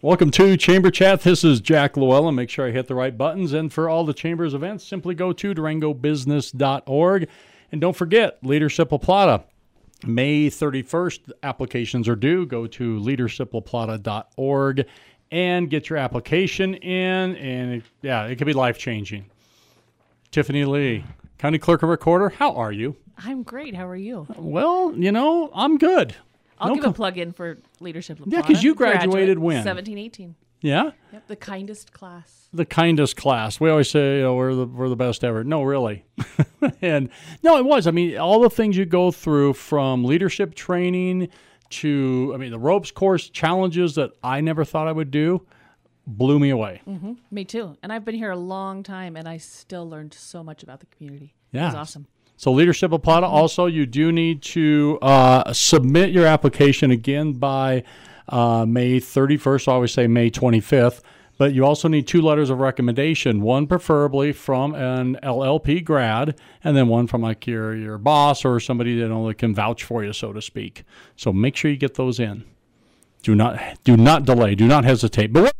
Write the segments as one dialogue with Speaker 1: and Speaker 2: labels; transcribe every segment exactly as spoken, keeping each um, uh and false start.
Speaker 1: Welcome to Chamber Chat. This is Jack Llewellyn. Make sure I hit the right buttons. And for all the Chamber's events, simply go to durango business dot org. And don't forget, Leadership La Plata. May thirty-first, applications are due. Go to leadership la plata dot org and get your application in. And, it, yeah, it could be life-changing. Tiffany Lee, County Clerk and Recorder, how are you?
Speaker 2: I'm great. How are you?
Speaker 1: Well, you know, I'm good.
Speaker 2: I'll
Speaker 1: no
Speaker 2: give
Speaker 1: com-
Speaker 2: a plug in for Leadership La
Speaker 1: Yeah,
Speaker 2: Plata.
Speaker 1: because you graduated
Speaker 2: Graduate,
Speaker 1: when?
Speaker 2: seventeen eighteen.
Speaker 1: Yeah?
Speaker 2: Yep, the kindest class.
Speaker 1: The kindest class. We always say, you know, we're the we're the best ever. No, really. And no, it was. I mean, all the things you go through from leadership training to, I mean, the ropes course challenges that I never thought I would do blew me away.
Speaker 2: Mm-hmm. Me too. And I've been here a long time, and I still learned so much about the community.
Speaker 1: Yeah.
Speaker 2: It was awesome.
Speaker 1: So Leadership La Plata, also, you do need to uh, submit your application again by uh, May thirty-first. I always say May twenty-fifth. But you also need two letters of recommendation, one preferably from an L L P grad, and then one from like your, your boss or somebody that only can vouch for you, so to speak. So make sure you get those in. Do not do not delay. Do not hesitate. But what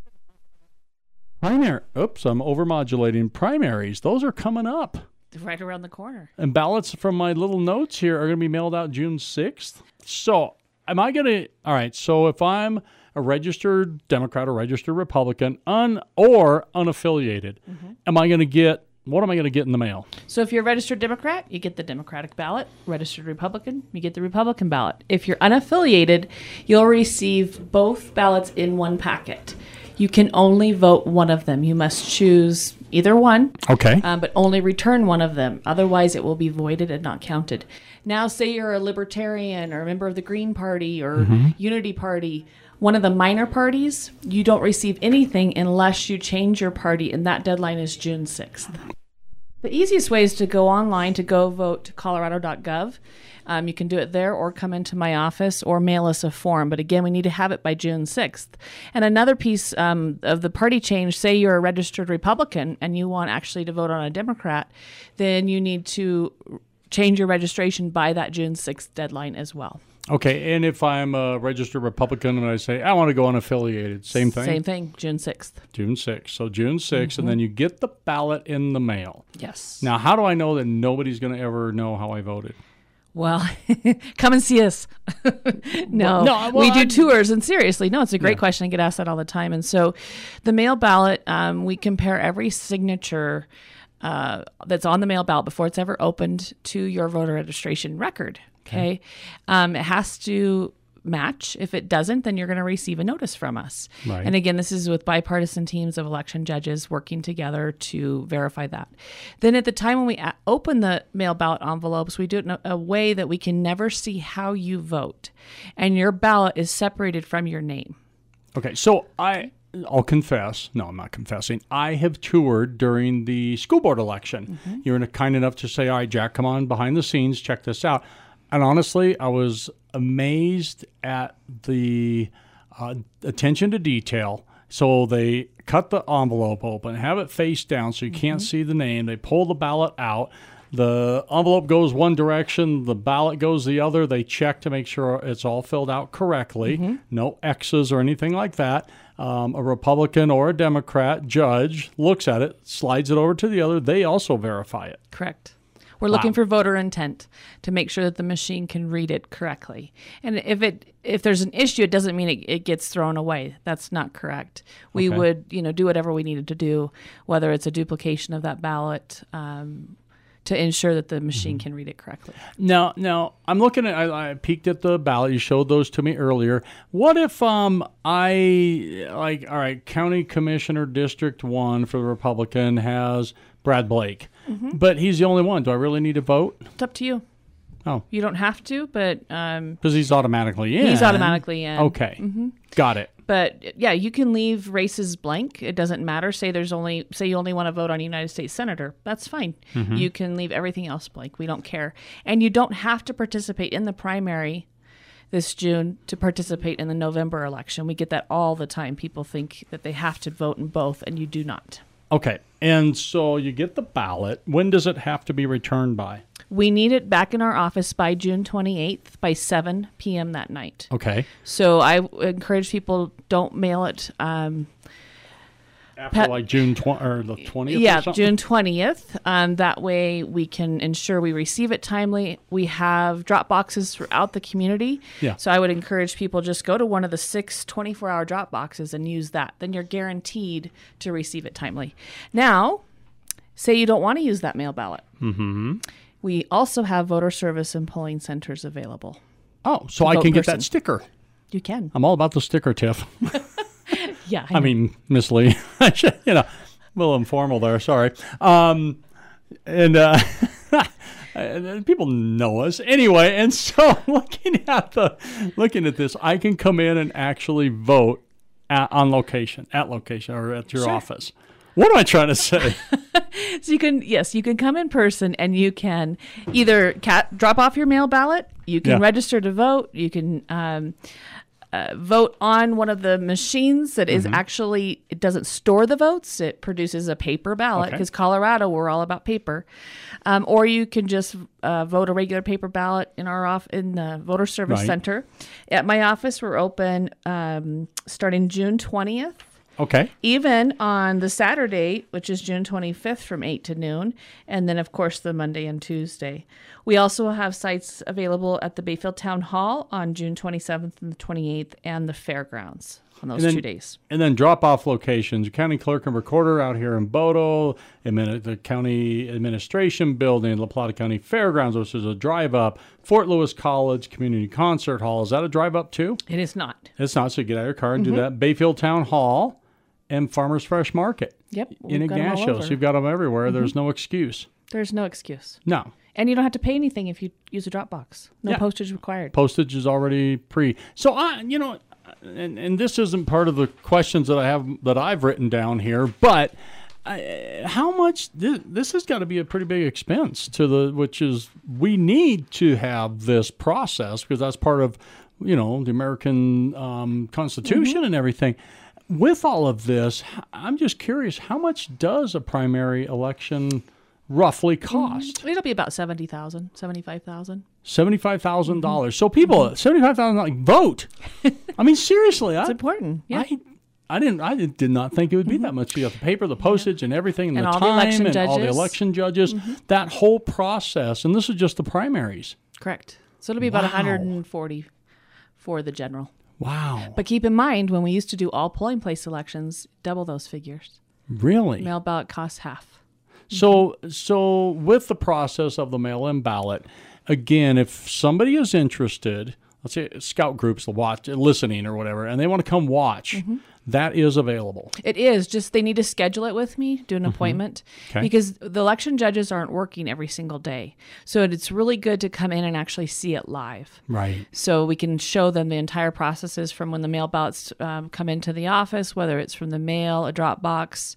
Speaker 1: primary? Oops, I'm overmodulating. Primaries, those are coming up.
Speaker 2: Right around the corner.
Speaker 1: And ballots from my little notes here are going to be mailed out June sixth. So am I going to, all right, so if I'm a registered Democrat or registered Republican un, or unaffiliated, mm-hmm. am I going to get, what am I going to get in the mail?
Speaker 2: So if you're a registered Democrat, you get the Democratic ballot. Registered Republican, you get the Republican ballot. If you're unaffiliated, you'll receive both ballots in one packet. You can only vote one of them. You must choose either one,
Speaker 1: okay,
Speaker 2: um, but only return one of them. Otherwise, it will be voided and not counted. Now, say you're a Libertarian or a member of the Green Party or mm-hmm. Unity Party, one of the minor parties, you don't receive anything unless you change your party, and that deadline is June sixth. The easiest way is to go online to go vote to colorado dot gov. Um, you can do it there or come into my office or mail us a form. But again, we need to have it by June sixth. And another piece um, of the party change, say you're a registered Republican and you want actually to vote on a Democrat, then you need to change your registration by that June sixth deadline as well.
Speaker 1: Okay, and if I'm a registered Republican and I say, I want to go unaffiliated, same thing?
Speaker 2: Same thing, June sixth.
Speaker 1: June sixth. So June sixth, mm-hmm. and then you get the ballot in the mail.
Speaker 2: Yes.
Speaker 1: Now, how do I know that nobody's going to ever know how I voted?
Speaker 2: Well, come and see us. no,
Speaker 1: no well,
Speaker 2: we do
Speaker 1: I'm,
Speaker 2: tours. And seriously, no, it's a great
Speaker 1: yeah.
Speaker 2: question. I get asked that all the time. And so the mail ballot, um, we compare every signature uh, that's on the mail ballot before it's ever opened to your voter registration record. Okay. okay. Um, it has to match. If it doesn't, then you're going to receive a notice from us.
Speaker 1: Right.
Speaker 2: And again, this is with bipartisan teams of election judges working together to verify that. Then at the time when we a- open the mail ballot envelopes, we do it in a, a way that we can never see how you vote. And your ballot is separated from your name.
Speaker 1: Okay. So I... I'll confess. No, I'm not confessing. I have toured during the school board election. Mm-hmm. You were kind enough to say, all right, Jack, come on behind the scenes, check this out. And honestly, I was amazed at the uh, attention to detail. So they cut the envelope open, have it face down so you mm-hmm. can't see the name. They pull the ballot out. The envelope goes one direction, the ballot goes the other. They check to make sure it's all filled out correctly. Mm-hmm. No X's or anything like that. Um, a Republican or a Democrat judge looks at it, slides it over to the other. They also verify it.
Speaker 2: Correct. We're wow. looking for voter intent to make sure that the machine can read it correctly. And if it if there's an issue, it doesn't mean it, it gets thrown away. That's not correct. We okay. would, you know, do whatever we needed to do, whether it's a duplication of that ballot, um, to ensure that the machine mm-hmm. can read it correctly.
Speaker 1: Now, now I'm looking at. I, I peeked at the ballot. You showed those to me earlier. What if um I like all right, County Commissioner District One for the Republican has Brad Blake, mm-hmm. but he's the only one. Do I really need to vote?
Speaker 2: It's up to you.
Speaker 1: Oh,
Speaker 2: you don't have to, but um,
Speaker 1: because he's automatically in.
Speaker 2: He's automatically in.
Speaker 1: Okay, mm-hmm. got it.
Speaker 2: But yeah, you can leave races blank. It doesn't matter. Say there's only say you only want to vote on United States Senator. That's fine. Mm-hmm. You can leave everything else blank. We don't care. And you don't have to participate in the primary this June to participate in the November election. We get that all the time. People think that they have to vote in both, and you do not.
Speaker 1: Okay. And so you get the ballot. When does it have to be returned by?
Speaker 2: We need it back in our office by June twenty-eighth by seven p.m. that night.
Speaker 1: Okay.
Speaker 2: So I encourage people, don't mail it. Um,
Speaker 1: After
Speaker 2: Pat-
Speaker 1: like June twentieth or the twentieth
Speaker 2: yeah,
Speaker 1: or something?
Speaker 2: June twentieth. Um, that way we can ensure we receive it timely. We have drop boxes throughout the community.
Speaker 1: Yeah.
Speaker 2: So I would encourage people just go to one of the six twenty-four hour drop boxes and use that. Then you're guaranteed to receive it timely. Now, say you don't want to use that mail ballot.
Speaker 1: Mm-hmm.
Speaker 2: We also have voter service and polling centers available.
Speaker 1: Oh, so I
Speaker 2: Vote
Speaker 1: can get
Speaker 2: person.
Speaker 1: that sticker.
Speaker 2: You can.
Speaker 1: I'm all about the sticker, Tiff.
Speaker 2: Yeah.
Speaker 1: I mean, Miss Lee, you know, a little informal there. Sorry. Um, and uh, people know us anyway. And so, looking at the, looking at this, I can come in and actually vote at, on location, at location, or at your
Speaker 2: Sure.
Speaker 1: office. What am I trying to say?
Speaker 2: So you can, yes, you can come in person and you can either ca- drop off your mail ballot, you can
Speaker 1: Yeah.
Speaker 2: register to vote, you can um, uh, vote on one of the machines that is actually, it doesn't store the votes, it produces a paper ballot,
Speaker 1: Okay.
Speaker 2: because Colorado, we're all about paper. Um, or you can just uh, vote a regular paper ballot in our off in the voter service
Speaker 1: Right.
Speaker 2: center. At my office, we're open um, starting June twentieth.
Speaker 1: Okay.
Speaker 2: Even on the Saturday, which is June twenty-fifth from eight to noon, and then, of course, the Monday and Tuesday. We also have sites available at the Bayfield Town Hall on June twenty-seventh and the twenty-eighth, and the fairgrounds on those
Speaker 1: And then-
Speaker 2: two days.
Speaker 1: And then drop-off locations, county clerk and recorder out here in Bodo, admin- the county administration building, La Plata County Fairgrounds, which is a drive-up, Fort Lewis College Community Concert Hall. Is that a drive-up too?
Speaker 2: It is not.
Speaker 1: It's not, so you get out of your car and
Speaker 2: Mm-hmm.
Speaker 1: do that. Bayfield Town Hall and Farmers Fresh Market
Speaker 2: Yep.
Speaker 1: in
Speaker 2: we've got 'em all
Speaker 1: Ignacio.
Speaker 2: over. Mm-hmm.
Speaker 1: So you've got them everywhere. There's no excuse.
Speaker 2: There's no excuse.
Speaker 1: No.
Speaker 2: And you don't have to pay anything if you use a Dropbox. No
Speaker 1: Yeah.
Speaker 2: postage required.
Speaker 1: Postage is already pre. So I, you know, and, and this isn't part of the questions that I have that I've written down here, but I, how much this, this has got to be a pretty big expense to the, which is we need to have this process because that's part of, you know, the American um, Constitution
Speaker 2: Mm-hmm.
Speaker 1: and everything. With all of this, I'm just curious, how much does a primary election roughly cost?
Speaker 2: It'll be about seventy thousand dollars, seventy-five thousand dollars.
Speaker 1: seventy-five thousand dollars. So people, seventy-five thousand dollars, like, vote. I mean, seriously, I,
Speaker 2: It's important. Yeah.
Speaker 1: I, I didn't, I did did not think it would be that much. You got the paper, the postage, and everything, and,
Speaker 2: And
Speaker 1: the
Speaker 2: all the
Speaker 1: time,
Speaker 2: election
Speaker 1: and all the
Speaker 2: judges.
Speaker 1: election judges. That whole process, and this is just the primaries.
Speaker 2: Correct. So it'll be about
Speaker 1: Wow.
Speaker 2: one hundred forty for the general.
Speaker 1: Wow,
Speaker 2: But keep in mind, when we used to do all polling place elections, double those figures.
Speaker 1: really?
Speaker 2: Mail ballot costs half.
Speaker 1: So, so with the process of the mail-in ballot, again, if somebody is interested, let's say scout groups, the watch, listening or whatever, and they want to come watch, that is available.
Speaker 2: It is just they need to schedule it with me, do an appointment,
Speaker 1: Okay.
Speaker 2: because the election judges aren't working every single day. So it's really good to come in and actually see it live.
Speaker 1: Right.
Speaker 2: So we can show them the entire processes from when the mail ballots um, come into the office, whether it's from the mail, a drop box,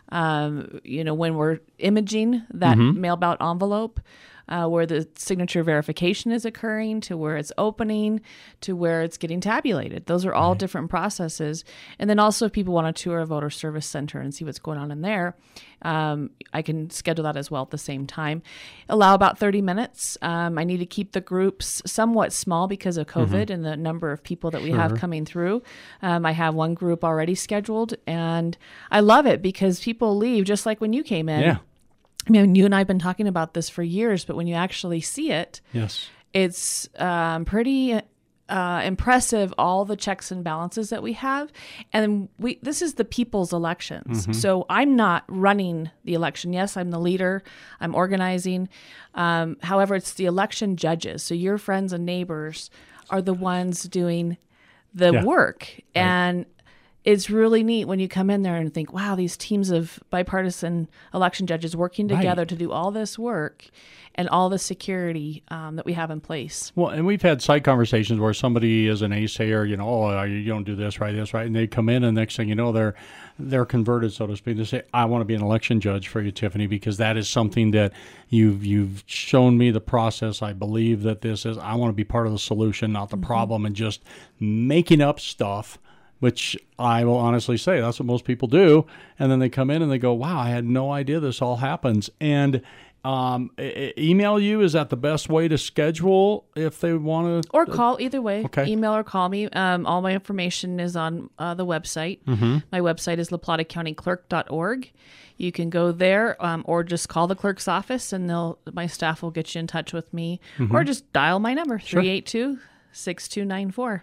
Speaker 2: um, you know, when we're imaging that mail ballot envelope, uh, where the signature verification is occurring, to where it's opening, to where it's getting tabulated. Those are all different processes. And then also if people want to tour a voter service center and see what's going on in there, um, I can schedule that as well at the same time. Allow about thirty minutes. Um, I need to keep the groups somewhat small because of COVID and the number of people that we have
Speaker 1: Sure.
Speaker 2: coming through. Um, I have one group already scheduled, and I love it because people leave just like when you came in.
Speaker 1: Yeah.
Speaker 2: I mean, you and I have been talking about this for years, but when you actually see it,
Speaker 1: Yes.
Speaker 2: it's um, pretty uh, impressive, all the checks and balances that we have. And we this is the people's elections. So I'm not running the election. Yes, I'm the leader. I'm organizing. Um, however, it's the election judges. So your friends and neighbors are the ones doing the
Speaker 1: Yeah.
Speaker 2: work. And it's really neat when you come in there and think, wow, these teams of bipartisan election judges working
Speaker 1: Right.
Speaker 2: together to do all this work and all the security um, that we have in place.
Speaker 1: Well, and we've had side conversations where somebody is an naysayer, you know, oh, you don't do this right, this right, and they come in, and next thing you know, they're they're converted, so to speak. They say, "I want to be an election judge for you, Tiffany, because that is something that you've you've shown me the process. I believe that this is. I want to be part of the solution, not the problem, and just making up stuff." Which I will honestly say, that's what most people do. And then they come in and they go, wow, I had no idea this all happens. And Um, e- email you, is that the best way to schedule if they want to?
Speaker 2: Or call, either way.
Speaker 1: Okay.
Speaker 2: Email or call me. Um, all my information is on uh, the website. Mm-hmm. My website is la plata county clerk dot org. You can go there um, or just call the clerk's office and they'll my staff will get you in touch with me. Mm-hmm. Or just dial my number, three eight two, six two nine four.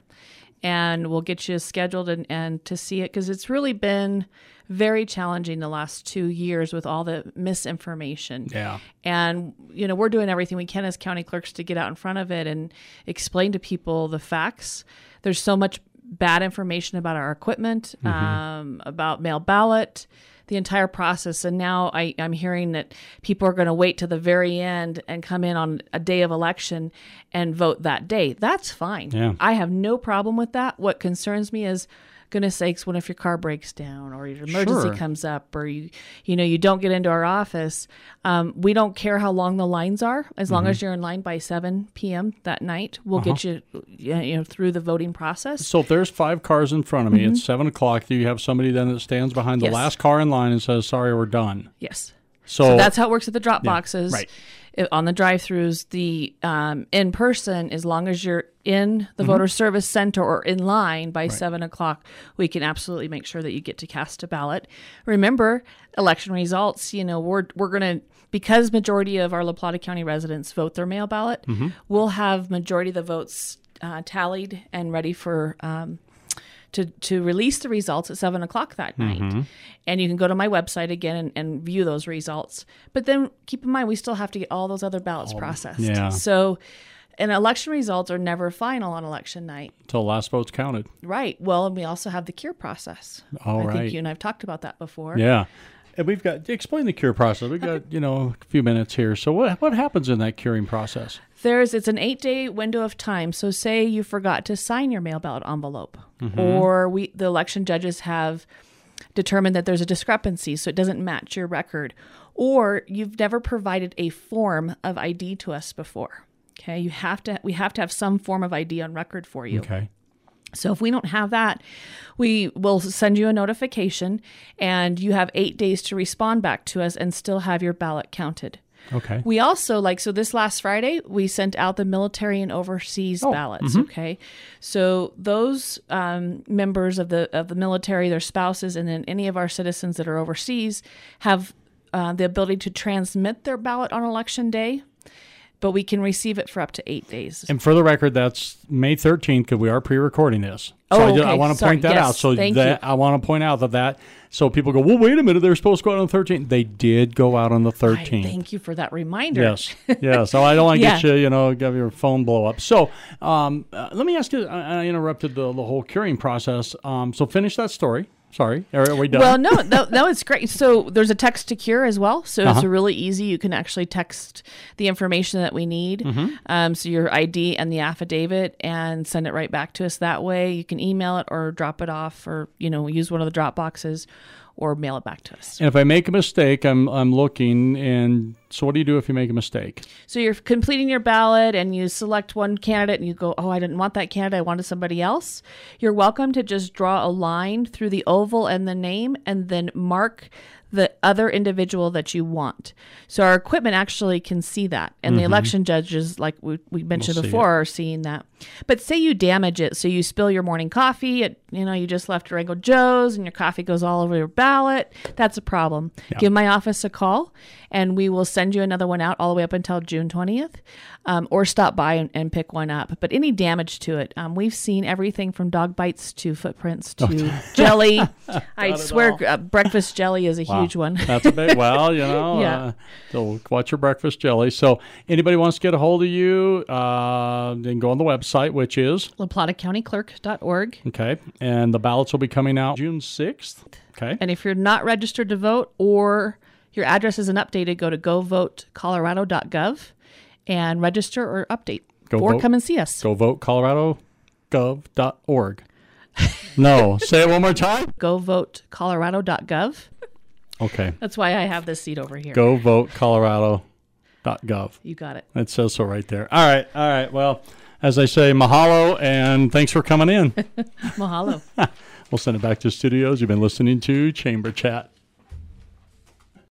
Speaker 2: And we'll get you scheduled and, and to see it, because it's really been very challenging the last two years with all the misinformation.
Speaker 1: Yeah.
Speaker 2: And, you know, we're doing everything we can as county clerks to get out in front of it and explain to people the facts. There's so much bad information about our equipment, mm-hmm. um, about mail ballot, the entire process. And now I, I'm hearing that people are going to wait to the very end and come in on a day of election and vote that day. That's fine.
Speaker 1: Yeah.
Speaker 2: I have no problem with that. What concerns me is, goodness sakes, what if your car breaks down or your emergency
Speaker 1: Sure.
Speaker 2: comes up or you you know you don't get into our office. Um, we don't care how long the lines are, as long mm-hmm. as you're in line by seven p.m. that night. We'll uh-huh. get you you know through the voting process.
Speaker 1: So if there's five cars in front of me, mm-hmm. it's seven o'clock. Do you have somebody then that stands behind the
Speaker 2: yes.
Speaker 1: last car in line and says, "Sorry, we're done"?
Speaker 2: Yes.
Speaker 1: So,
Speaker 2: so that's how it works at the drop
Speaker 1: yeah,
Speaker 2: boxes.
Speaker 1: right.
Speaker 2: On the drive-thrus, the um, in person, as long as you're in the
Speaker 1: mm-hmm.
Speaker 2: voter service center or in line by
Speaker 1: right.
Speaker 2: seven o'clock, we can absolutely make sure that you get to cast a ballot. Remember, election results. You know, we're we're gonna because majority of our La Plata County residents vote their mail ballot. Mm-hmm. We'll have majority of the votes uh, tallied and ready for. Um, To, to release the results at seven o'clock that night. Mm-hmm. And you can go to my website again and, and view those results. But then keep in mind, we still have to get all those other ballots oh, processed.
Speaker 1: Yeah.
Speaker 2: So, and election results are never final on election night.
Speaker 1: Until last vote's counted.
Speaker 2: Right. Well, and we also have the cure process.
Speaker 1: All
Speaker 2: I
Speaker 1: right.
Speaker 2: think you and I have talked about that before.
Speaker 1: Yeah. And we've got, explain the cure process. We've got, you know, a few minutes here. So what what happens in that curing process?
Speaker 2: There's, it's an eight-day window of time. So say you forgot to sign your mail ballot envelope, mm-hmm. or we the election judges have determined that there's a discrepancy, so it doesn't match your record, or you've never provided a form of I D to us before. Okay, you have to. We have to have some form of I D on record for you.
Speaker 1: Okay.
Speaker 2: So if we don't have that, we will send you a notification, and you have eight days to respond back to us and still have your ballot counted.
Speaker 1: Okay.
Speaker 2: We also, like, so this last Friday, we sent out the military and overseas
Speaker 1: oh,
Speaker 2: ballots,
Speaker 1: mm-hmm.
Speaker 2: okay? So those um, members of the of the military, their spouses, and then any of our citizens that are overseas have uh, the ability to transmit their ballot on election day, but we can receive it for up to eight days.
Speaker 1: And for the record, that's May thirteenth, because we are pre-recording this. So
Speaker 2: oh,
Speaker 1: I,
Speaker 2: okay.
Speaker 1: I want to
Speaker 2: Sorry.
Speaker 1: point that
Speaker 2: yes.
Speaker 1: out. So
Speaker 2: Thank
Speaker 1: that
Speaker 2: you.
Speaker 1: I want to point out that that, so people go, well, wait a minute, they're supposed to go out on the thirteenth. They did go out on the thirteenth.
Speaker 2: I thank you for that reminder.
Speaker 1: Yes, yes. So I don't want to
Speaker 2: yeah.
Speaker 1: get you, you know, have your phone blow up. So um, uh, let me ask you, I, I interrupted the, the whole curing process. Um, so finish that story. Sorry, are we done?
Speaker 2: Well, no, no, no, it's great. So there's a text to cure as well. So
Speaker 1: uh-huh.
Speaker 2: it's really easy. You can actually text the information that we need. Mm-hmm. Um, so your I D and the affidavit, and send it right back to us that way. You can email it or drop it off, or, you know, use one of the drop boxes, or mail it back to us.
Speaker 1: And if I make a mistake, I'm I'm looking, and so what do you do if you make a mistake?
Speaker 2: So you're completing your ballot and you select one candidate and you go, oh, I didn't want that candidate, I wanted somebody else. You're welcome to just draw a line through the oval and the name and then mark the other individual that you want. So our equipment actually can see that. And mm-hmm. the election judges, like we, we mentioned
Speaker 1: we'll
Speaker 2: before, are seeing that. But say you damage it. So you spill your morning coffee. At, you know, you just left Durango Joe's and your coffee goes all over your ballot. That's a problem. Yeah. Give my office a call and we will send you another one out all the way up until June twentieth, um, or stop by and, and pick one up. But any damage to it, um, we've seen everything from dog bites to footprints to oh. jelly. I swear uh, breakfast jelly is a
Speaker 1: wow.
Speaker 2: huge one.
Speaker 1: That's a big, well, you know,
Speaker 2: yeah.
Speaker 1: uh, so watch your breakfast jelly. So anybody wants to get a hold of you, uh, then go on the website, which is
Speaker 2: la plata county clerk dot org.
Speaker 1: Okay. And the ballots will be coming out June sixth. Okay.
Speaker 2: And if you're not registered to vote or your address isn't updated, go to go vote colorado dot gov and register or update.
Speaker 1: Go
Speaker 2: or
Speaker 1: vote,
Speaker 2: come and see us.
Speaker 1: go vote colorado gov dot org. No, say it one more time.
Speaker 2: go vote colorado dot gov.
Speaker 1: Okay.
Speaker 2: That's why I have this seat over here.
Speaker 1: go vote colorado dot gov.
Speaker 2: You got it.
Speaker 1: It says so right there. All right. All right. Well, as I say, mahalo, and thanks for coming in.
Speaker 2: Mahalo.
Speaker 1: We'll send it back to studios. You've been listening to Chamber Chat.